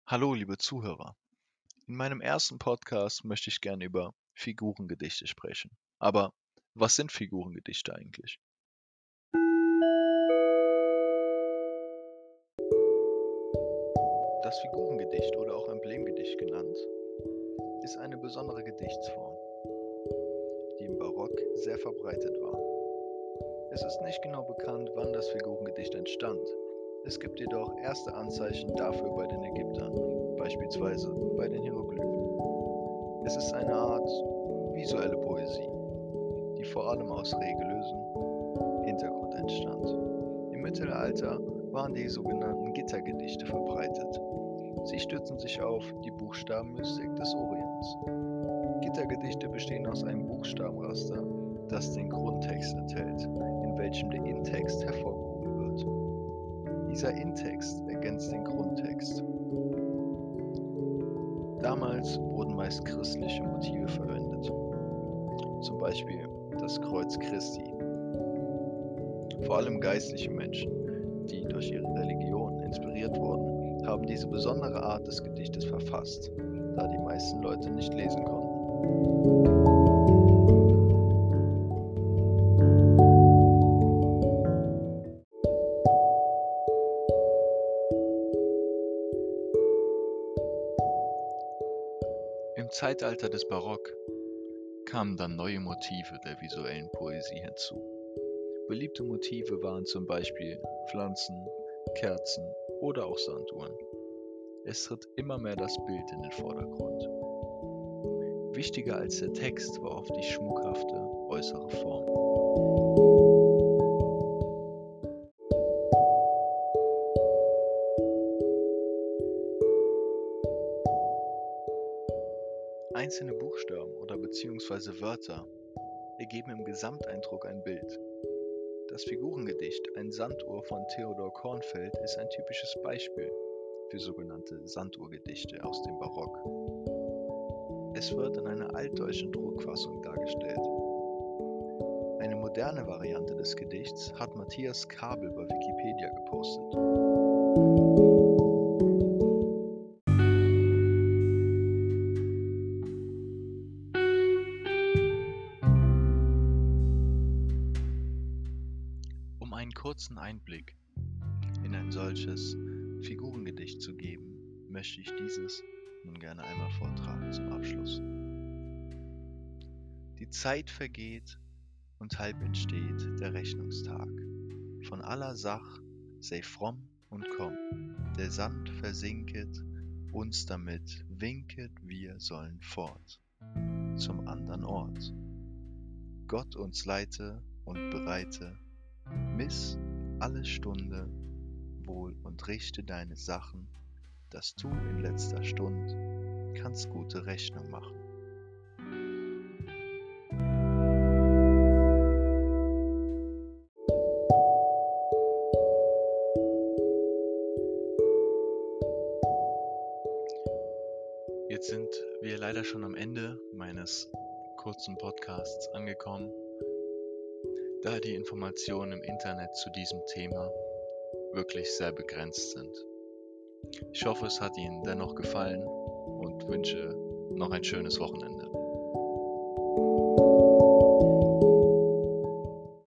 Hallo, liebe Zuhörer. In meinem ersten Podcast möchte ich gerne über Figurengedichte sprechen. Aber was sind Figurengedichte eigentlich? Das Figurengedicht oder auch Emblemgedicht genannt, ist eine besondere Gedichtsform, die im Barock sehr verbreitet war. Es ist nicht genau bekannt, wann das Figurengedicht entstand. Es gibt jedoch erste Anzeichen dafür bei den Ägyptern, beispielsweise bei den Hieroglyphen. Es ist eine Art visuelle Poesie, die vor allem aus religiösem Hintergrund entstand. Im Mittelalter waren die sogenannten Gittergedichte verbreitet. Sie stützen sich auf die Buchstabenmystik des Orients. Gittergedichte bestehen aus einem Buchstabenraster, das den Grundtext enthält, in welchem der Intext hervorgehoben wird. Dieser Intext ergänzt den Grundtext. Damals wurden meist christliche Motive verwendet, zum Beispiel das Kreuz Christi. Vor allem geistliche Menschen, die durch ihre Religion inspiriert wurden, haben diese besondere Art des Gedichtes verfasst, da die meisten Leute nicht lesen konnten. Im Zeitalter des Barock kamen dann neue Motive der visuellen Poesie hinzu. Beliebte Motive waren zum Beispiel Pflanzen, Kerzen oder auch Sanduhren. Es tritt immer mehr das Bild in den Vordergrund. Wichtiger als der Text war oft die schmuckhafte äußere Form. Einzelne Buchstaben oder beziehungsweise Wörter ergeben im Gesamteindruck ein Bild. Das Figurengedicht Ein Sanduhr von Theodor Kornfeld ist ein typisches Beispiel für sogenannte Sanduhrgedichte aus dem Barock. Es wird in einer altdeutschen Druckfassung dargestellt. Eine moderne Variante des Gedichts hat Matthias Kabel bei Wikipedia gepostet. Um einen kurzen Einblick in ein solches Figurengedicht zu geben, möchte ich dieses nun gerne einmal vortragen zum Abschluss. Die Zeit vergeht und halb entsteht der Rechnungstag. Von aller Sach sei fromm und komm, der Sand versinket, uns damit winket, wir sollen fort zum andern Ort. Gott uns leite und bereite, miss alle Stunde wohl und richte deine Sachen, dass du in letzter Stund kannst gute Rechnung machen. Jetzt sind wir leider schon am Ende meines kurzen Podcasts angekommen, da die Informationen im Internet zu diesem Thema wirklich sehr begrenzt sind. Ich hoffe, es hat Ihnen dennoch gefallen und wünsche noch ein schönes Wochenende.